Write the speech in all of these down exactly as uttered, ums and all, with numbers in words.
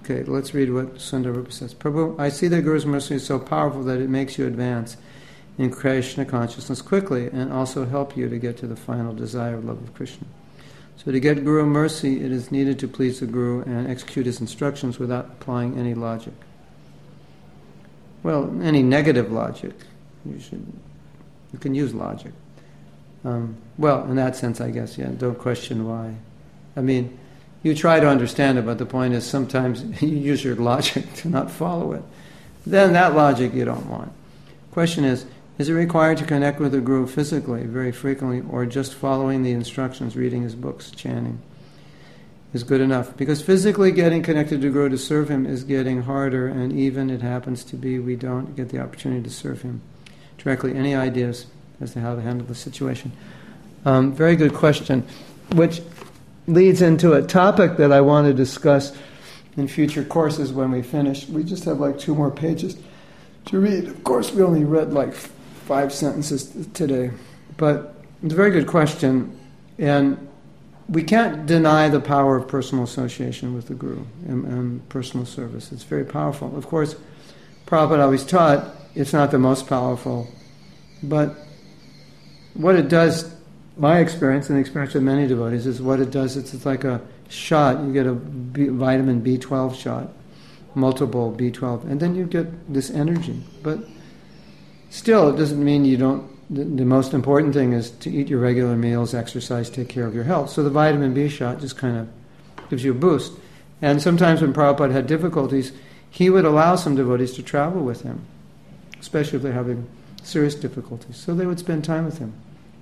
Okay, let's read what Sundar Rupa says. Prabhu, I see that Guru's mercy is so powerful that it makes you advance in Krishna consciousness quickly and also help you to get to the final desire of love of Krishna. So to get Guru mercy, it is needed to please the Guru and execute his instructions without applying any logic. Well, any negative logic. You should, you can use logic. Um, well, in that sense, I guess, yeah, don't question why. I mean, you try to understand it, but the point is sometimes you use your logic to not follow it. Then that logic you don't want. Question is, is it required to connect with the Guru physically, very frequently, or just following the instructions, reading his books, chanting, is good enough? Because physically getting connected to Guru to serve him is getting harder, and even it happens to be we don't get the opportunity to serve him directly. Any ideas as to how to handle the situation? Um, very good question, which leads into a topic that I want to discuss in future courses when we finish. We just have like two more pages to read. Of course, we only read like five sentences today, but it's a very good question, and we can't deny the power of personal association with the Guru and, and personal service. It's very powerful. Of course, Prabhupada always taught it's not the most powerful, but what it does, my experience and the experience of many devotees, is what it does, it's, it's like a shot. You get a B, vitamin B twelve shot, multiple B twelve, and then you get this energy. But still, it doesn't mean you don't. The, the most important thing is to eat your regular meals, exercise, take care of your health. So the vitamin B shot just kind of gives you a boost. And sometimes when Prabhupada had difficulties, he would allow some devotees to travel with him, especially if they're having serious difficulties. So they would spend time with him.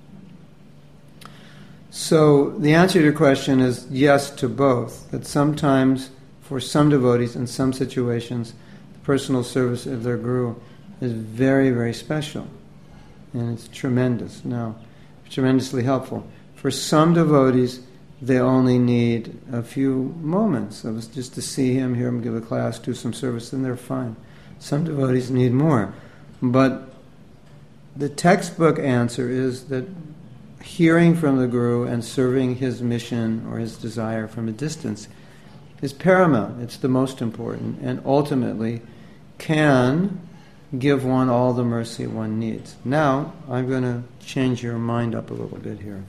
So the answer to your question is yes to both. That sometimes, for some devotees in some situations, the personal service of their Guru is very, very special. And it's tremendous. Now, tremendously helpful. For some devotees, they only need a few moments of just to see him, hear him give a class, do some service, and they're fine. Some devotees need more. But the textbook answer is that hearing from the Guru and serving his mission or his desire from a distance is paramount. It's the most important, and ultimately can give one all the mercy one needs. Now, I'm going to change your mind up a little bit here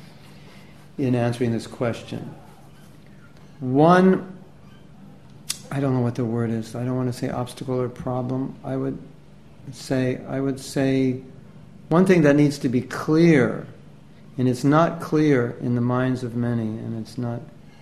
in answering this question. One, I don't know what the word is. I don't want to say obstacle or problem. I would say, I would say one thing that needs to be clear, and it's not clear in the minds of many, and it's not,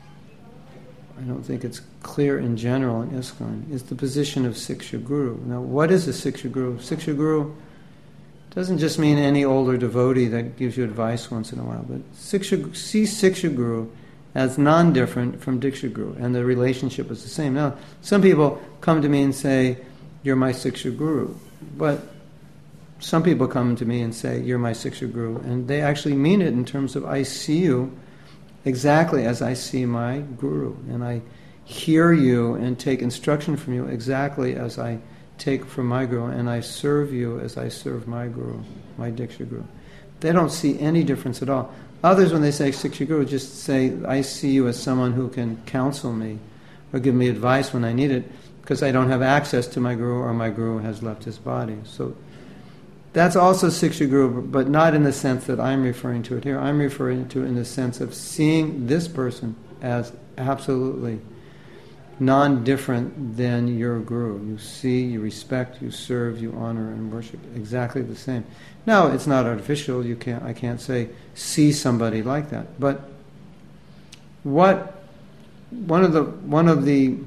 I don't think it's clear in general in ISKCON, is the position of Siksha Guru. Now, what is a Siksha Guru? Siksha Guru doesn't just mean any older devotee that gives you advice once in a while, but Siksha, see Siksha Guru as non-different from Diksha Guru, and the relationship is the same. Now, some people come to me and say, you're my Siksha Guru, but some people come to me and say, you're my Siksha Guru, and they actually mean it in terms of I see you exactly as I see my Guru, and I hear you and take instruction from you exactly as I take from my Guru, and I serve you as I serve my Guru, my Diksha Guru. They don't see any difference at all. Others, when they say Siksha Guru, just say, I see you as someone who can counsel me or give me advice when I need it, because I don't have access to my Guru or my Guru has left his body. So that's also Siksha Guru, but not in the sense that I'm referring to it here. I'm referring to it in the sense of seeing this person as absolutely non-different than your Guru. You see, you respect, you serve, you honor, and worship exactly the same. Now, it's not artificial. You can't. I can't say see somebody like that. But what one of the one of the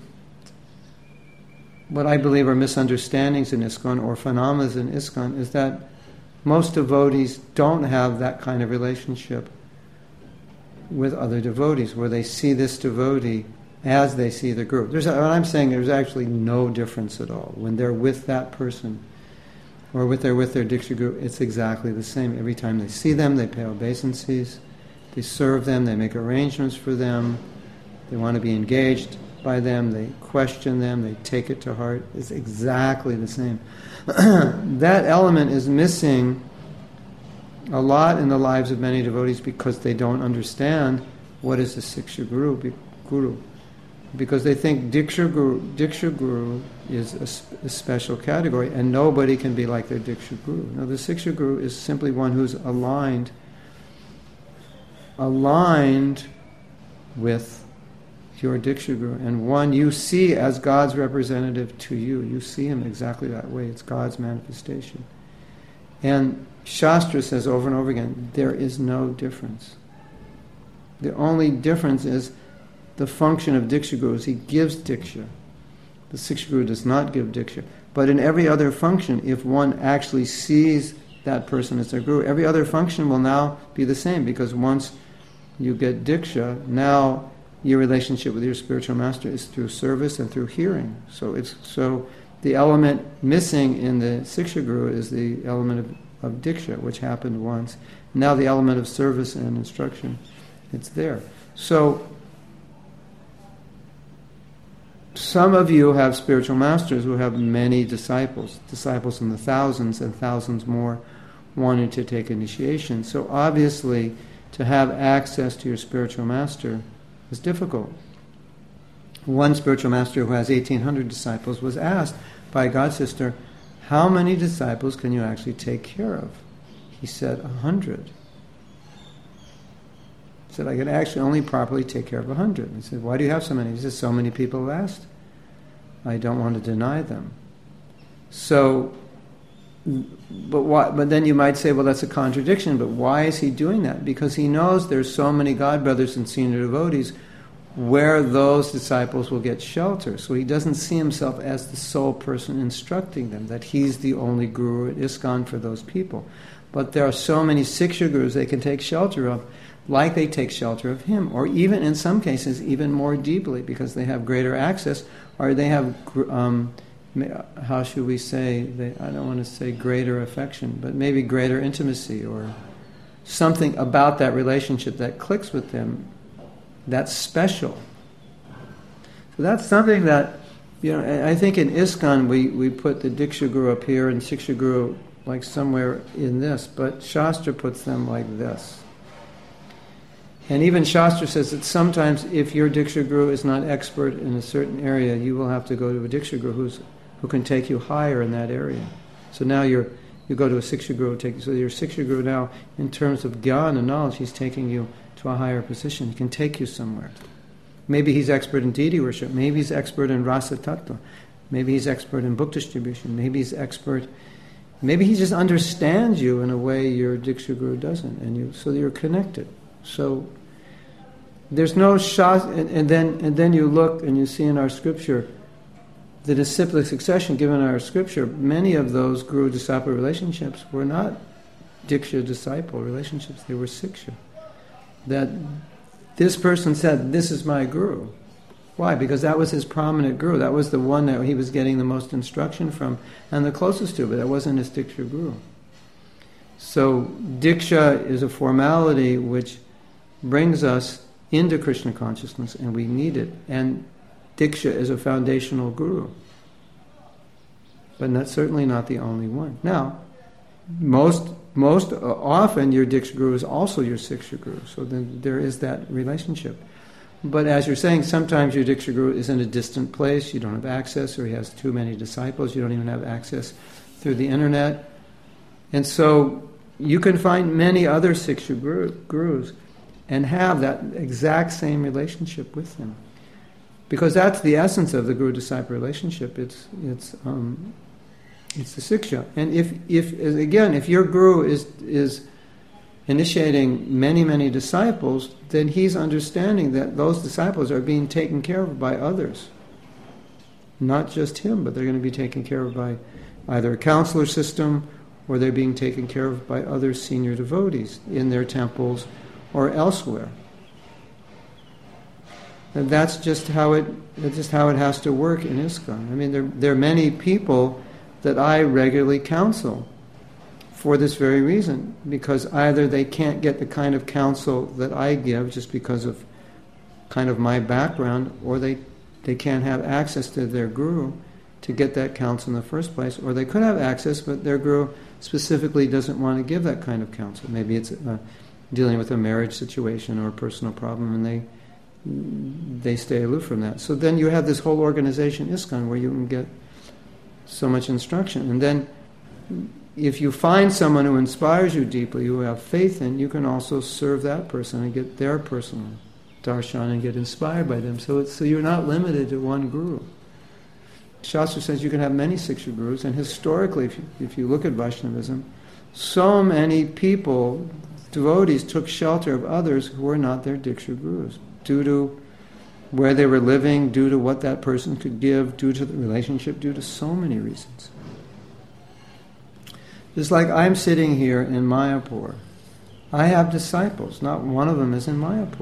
what I believe are misunderstandings in ISKCON or phenomena in ISKCON is that most devotees don't have that kind of relationship with other devotees, where they see this devotee as they see the Guru. There's, what I'm saying, there's actually no difference at all. When they're with that person, or with they're with their Diksha Guru, it's exactly the same. Every time they see them, they pay obeisances, they serve them, they make arrangements for them, they want to be engaged by them, they question them, they take it to heart. It's exactly the same. That element is missing a lot in the lives of many devotees because they don't understand what is the Siksha Guru. Guru. because they think Diksha Guru, Diksha Guru is a, sp- a special category, and nobody can be like their Diksha Guru. No, the Siksha Guru is simply one who's aligned, aligned with your Diksha Guru, and one you see as God's representative to you. You see him exactly that way. It's God's manifestation. And Shastra says over and over again, there is no difference. The only difference is the function of Diksha Guru is he gives Diksha. The Siksha Guru does not give Diksha. But in every other function, if one actually sees that person as their Guru, every other function will now be the same, because once you get Diksha, now your relationship with your spiritual master is through service and through hearing. So it's so the element missing in the Siksha Guru is the element of, of Diksha, which happened once. Now the element of service and instruction, it's there. So some of you have spiritual masters who have many disciples, disciples in the thousands and thousands more wanting to take initiation. So obviously, to have access to your spiritual master is difficult. One spiritual master who has eighteen hundred disciples was asked by a god sister, how many disciples can you actually take care of? He said, a hundred. He said, I can actually only properly take care of a hundred. He said, why do you have so many? He said, so many people have asked. I don't want to deny them. So, but why, but then you might say, well, that's a contradiction, but why is he doing that? Because he knows there's so many God brothers and senior devotees where those disciples will get shelter. So he doesn't see himself as the sole person instructing them, that he's the only guru at ISKCON for those people. But there are so many Siksha gurus they can take shelter of, like they take shelter of him, or even in some cases even more deeply, because they have greater access, or they have, um, how should we say, they, I don't want to say greater affection, but maybe greater intimacy, or something about that relationship that clicks with them that's special. So that's something that, you know, I think in ISKCON we, we put the Diksha Guru up here and Siksha Guru like somewhere in this, but Shastra puts them like this. And even Shastra says that sometimes if your Diksha Guru is not expert in a certain area, you will have to go to a Diksha Guru who's, who can take you higher in that area. So now you're, you go to a Siksha Guru, take, so your Siksha Guru now, in terms of Gyan and knowledge, he's taking you to a higher position. He can take you somewhere. Maybe he's expert in deity worship. Maybe he's expert in rasa tattva. Maybe he's expert in book distribution. Maybe he's expert... Maybe he just understands you in a way your Diksha Guru doesn't, and you so you're connected. So there's no shas, and, and then and then you look and you see in our scripture the disciplic succession given in our scripture. Many of those guru-disciple relationships were not Diksha-disciple relationships; they were Siksha. That this person said, "This is my guru." Why? Because that was his prominent guru. That was the one that he was getting the most instruction from and the closest to, but that wasn't his Diksha Guru. So Diksha is a formality which brings us into Krishna consciousness, and we need it. And Diksha is a foundational guru. But that's certainly not the only one. Now, most most often your Diksha Guru is also your Siksha Guru. So then there is that relationship. But as you're saying, sometimes your Diksha Guru is in a distant place, you don't have access, or he has too many disciples, you don't even have access through the internet. And so you can find many other Siksha guru, gurus and have that exact same relationship with them. Because that's the essence of the guru-disciple relationship. It's it's um, it's the Siksha. And if, if again, if your guru is is initiating many, many disciples, then he's understanding that those disciples are being taken care of by others. Not just him, but they're going to be taken care of by either a counselor system, or they're being taken care of by other senior devotees in their temples or elsewhere. And that's just how it that's just how it has to work in ISKCON. I mean, there, there are many people that I regularly counsel for this very reason, because either they can't get the kind of counsel that I give just because of kind of my background, or they, they can't have access to their guru to get that counsel in the first place, or they could have access, but their guru specifically doesn't want to give that kind of counsel. Maybe it's uh, dealing with a marriage situation or a personal problem, and they they stay aloof from that. So then you have this whole organization, ISKCON, where you can get so much instruction. And then if you find someone who inspires you deeply, who you have faith in, you can also serve that person and get their personal darshan and get inspired by them. So it's, so you're not limited to one guru. Shastra says you can have many Siksha gurus, and historically, if you, if you look at Vaishnavism, so many people, devotees, took shelter of others who were not their Diksha gurus, due to where they were living, due to what that person could give, due to the relationship, due to so many reasons. Just like I'm sitting here in Mayapur, I have disciples, not one of them is in Mayapur.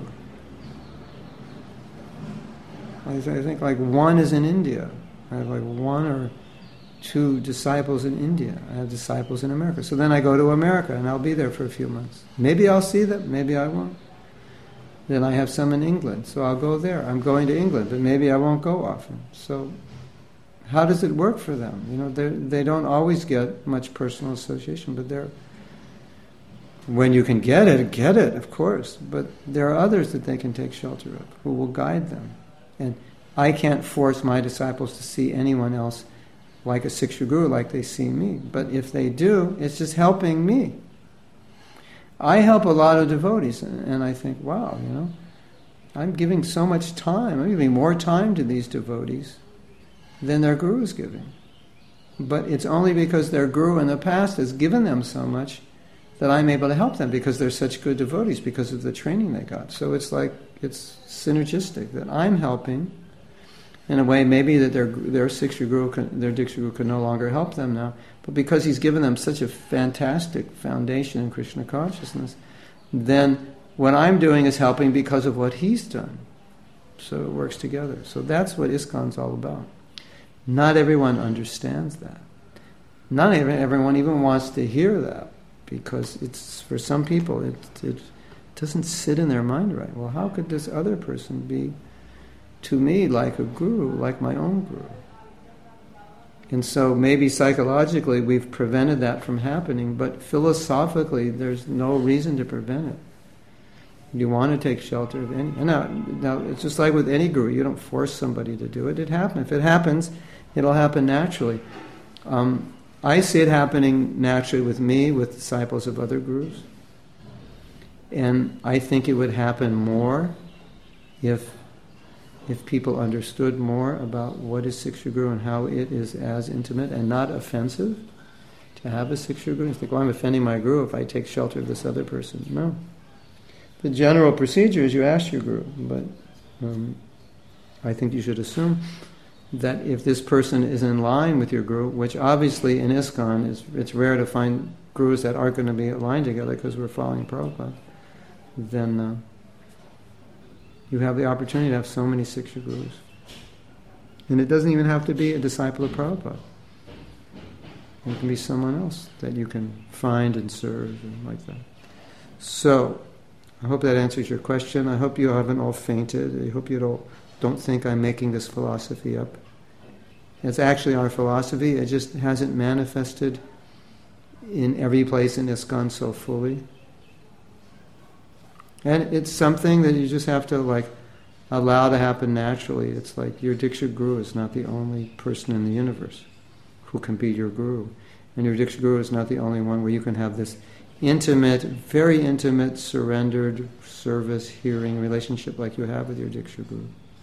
I think like one is in India. I have like one or two disciples in India. I have disciples in America. So then I go to America and I'll be there for a few months. Maybe I'll see them, maybe I won't. Then I have some in England, so I'll go there. I'm going to England, but maybe I won't go often. So how does it work for them? You know, they they don't always get much personal association, but they're, when you can get it, get it, of course. But there are others that they can take shelter of, who will guide them. And I can't force my disciples to see anyone else like a Siksha guru, like they see me. But if they do, it's just helping me. I help a lot of devotees, and I think, wow, you know, I'm giving so much time. I'm giving more time to these devotees than their guru is giving. But it's only because their guru in the past has given them so much that I'm able to help them, because they're such good devotees, because of the training they got. So it's like, it's synergistic, that I'm helping in a way maybe that their their Siksha guru, can, their Diksha guru can no longer help them now, but because he's given them such a fantastic foundation in Krishna consciousness, then what I'm doing is helping because of what he's done. So it works together. So that's what ISKCON's all about. Not everyone understands that. Not everyone even wants to hear that, because it's, for some people, it, it doesn't sit in their mind right. Well, how could this other person be to me like a guru, like my own guru? And so maybe psychologically we've prevented that from happening, but philosophically there's no reason to prevent it. You want to take shelter of any... Now, now it's just like with any guru. You don't force somebody to do it. It happens. If it happens, it'll happen naturally. Um, I see it happening naturally with me, with disciples of other gurus. And I think it would happen more if if people understood more about what is Siksha guru and how it is as intimate and not offensive to have a Siksha guru. You think, well, I'm offending my guru if I take shelter of this other person. No. The general procedure is you ask your guru, but um, I think you should assume that if this person is in line with your guru, which obviously in ISKCON, is, it's rare to find gurus that aren't going to be aligned together because we're following Prabhupada, then uh, you have the opportunity to have so many Siksha gurus. And it doesn't even have to be a disciple of Prabhupada. It can be someone else that you can find and serve and like that. So, I hope that answers your question. I hope you haven't all fainted. I hope you don't, don't think I'm making this philosophy up. It's actually our philosophy. It just hasn't manifested in every place in ISKCON so fully. And it's something that you just have to like allow to happen naturally. It's like your Diksha guru is not the only person in the universe who can be your guru. And your Diksha guru is not the only one where you can have this intimate, very intimate, surrendered service, hearing relationship like you have with your Diksha guru.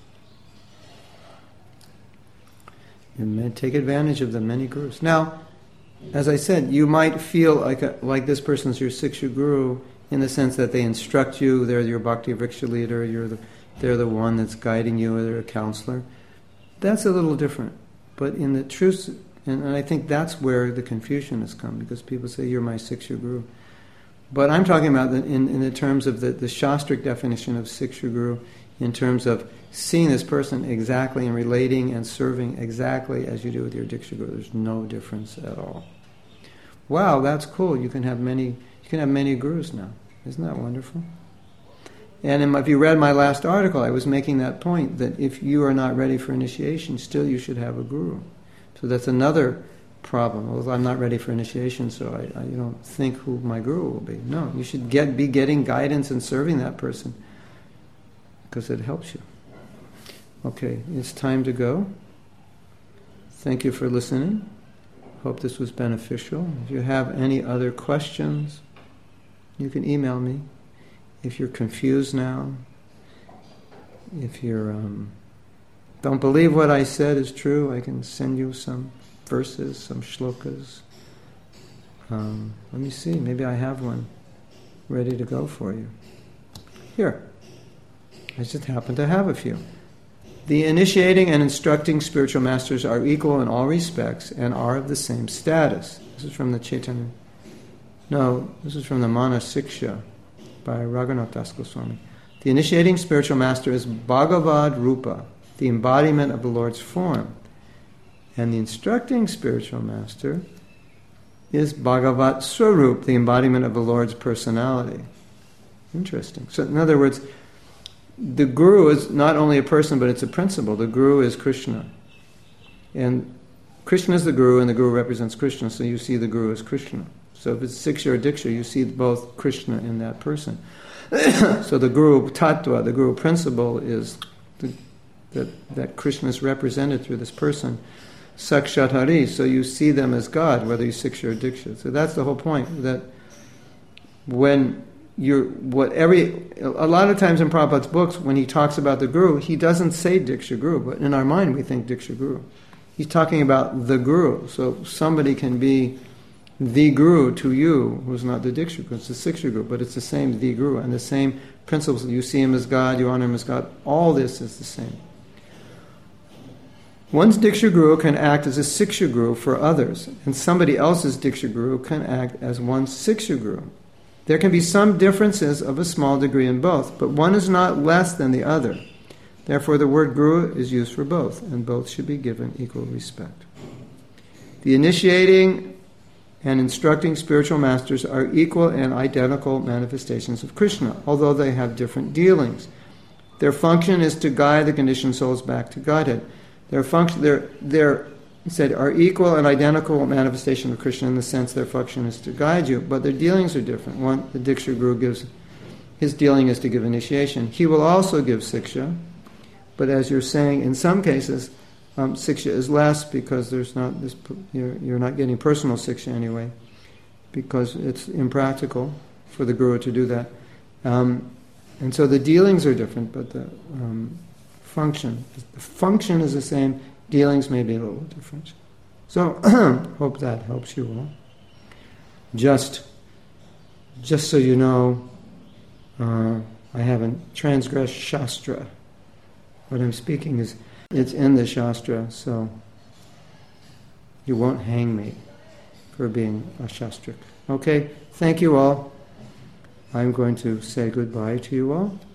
And take advantage of the many gurus. Now, as I said, you might feel like a, like this person's your Siksha guru in the sense that they instruct you, they're your Bhakti Vriksha leader, you're the, they're the one that's guiding you, or they're a counselor. That's a little different. But in the truth, and, and I think that's where the confusion has come, because people say, you're my Siksha guru. But I'm talking about the, in, in the terms of the, the Shastric definition of Siksha guru, in terms of seeing this person exactly and relating and serving exactly as you do with your Diksha guru. There's no difference at all. Wow, that's cool. You can have many. You can have many gurus now. Isn't that wonderful? And in my, if you read my last article, I was making that point that if you are not ready for initiation, still you should have a guru. So that's another problem. Well, I'm not ready for initiation, so I, I you don't think who my guru will be. No, you should get be getting guidance and serving that person because it helps you. Okay, it's time to go. Thank you for listening. Hope this was beneficial. If you have any other questions, you can email me. If you're confused now, if you're um, don't believe what I said is true, I can send you some verses, some shlokas. Um, let me see, maybe I have one ready to go for you. Here. I just happen to have a few. The initiating and instructing spiritual masters are equal in all respects and are of the same status. This is from the Chaitanya. No, this is from the Mana Siksha by Raghunath Das Goswami. The initiating spiritual master is Bhagavad Rupa, the embodiment of the Lord's form. And the instructing spiritual master is Bhagavat Swarup, the embodiment of the Lord's personality. Interesting. So in other words, the Guru is not only a person, but it's a principle. The Guru is Krishna. And Krishna is the Guru, and the Guru represents Krishna, so you see the Guru as Krishna. So if it's Siksha or Diksha, you see both Krishna in that person. So the Guru Tattva, the Guru principle, is the, that, that Krishna is represented through this person. Sakshat Hari, so you see them as God, whether you Siksha or Diksha. So that's the whole point, that when you're, what every, a lot of times in Prabhupada's books, when he talks about the Guru, he doesn't say Diksha Guru, but in our mind we think Diksha Guru. He's talking about the Guru, so somebody can be the Guru to you, who's not the Diksha Guru, it's the Siksha Guru, but it's the same the Guru, and the same principles. You see him as God, you honor him as God, all this is the same. One's Diksha Guru can act as a Siksha Guru for others, and somebody else's Diksha Guru can act as one's Siksha Guru. There can be some differences of a small degree in both, but one is not less than the other. Therefore, the word Guru is used for both, and both should be given equal respect. The initiating and instructing spiritual masters are equal and identical manifestations of Krishna, although they have different dealings. Their function is to guide the conditioned souls back to Godhead. Their function, their, their, he said, are equal and identical manifestation of Krishna in the sense their function is to guide you, but their dealings are different. One, the Diksha Guru gives, his dealing is to give initiation. He will also give Siksha, but as you're saying, in some cases, um, Siksha is less because there's not this, you're, you're not getting personal Siksha anyway, because it's impractical for the Guru to do that. Um, and so the dealings are different, but the um, function, the function is the same, dealings may be a little different. So, hope that helps you all. Just, just so you know, uh, I haven't transgressed Shastra. What I'm speaking is, it's in the Shastra, so you won't hang me for being a Shastrik. Okay, thank you all. I'm going to say goodbye to you all.